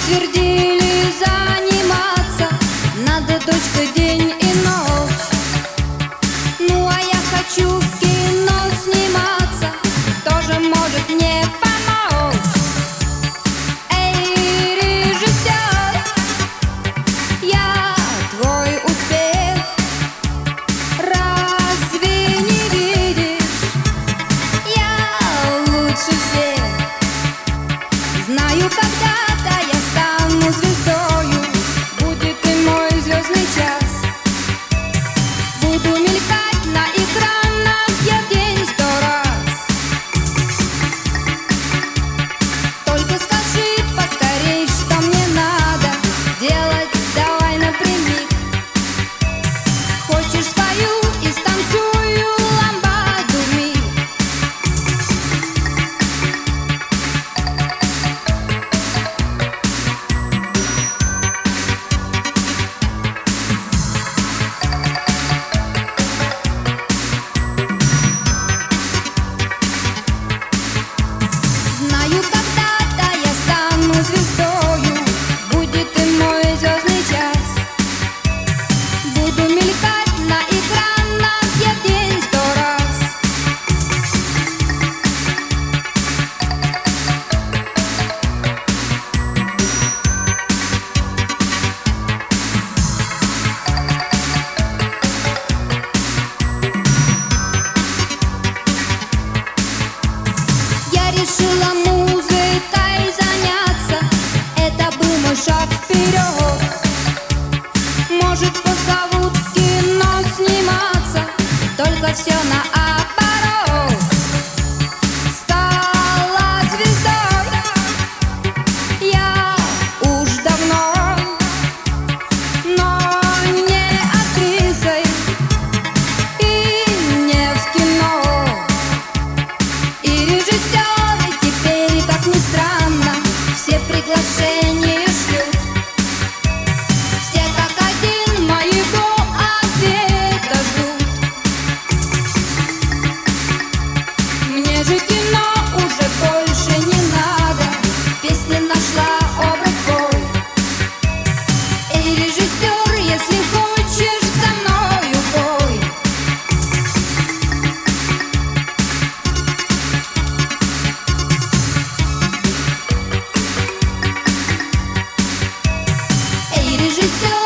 твердили заниматься, надо, дочка, день и ночь. Ну а я хочу в кино сниматься, кто же может мне помочь? Эй, режиссер, я твой успех разве не видишь? Я лучше всех знаю, когда-то я стану звездою, будет и мой звездный час. Буду мелькать на экранах я в день 100 раз. Только скажи поскорей, что мне надо делать, давай напрямик. Хочешь, спою и станцую ламбаду вмиг. Знаю, когда-то я стану звездою, будет и мой звездный час. Буду мелькать на экранах я в день 100 раз. Я решила музыкой заняться, это был мой шаг вперед. Может, позовут в кино сниматься, только все наоборот. Стала звездой я уж давно, но не актрисой и не в кино. И режиссеры теперь, как ни странно, все приглашения шлют. Все как один моего ответа ждут. Мне же кино уже больше не надо, песня нашла образ свой. Эй, режиссер, если хочешь со мною пой. Эй, режиссер,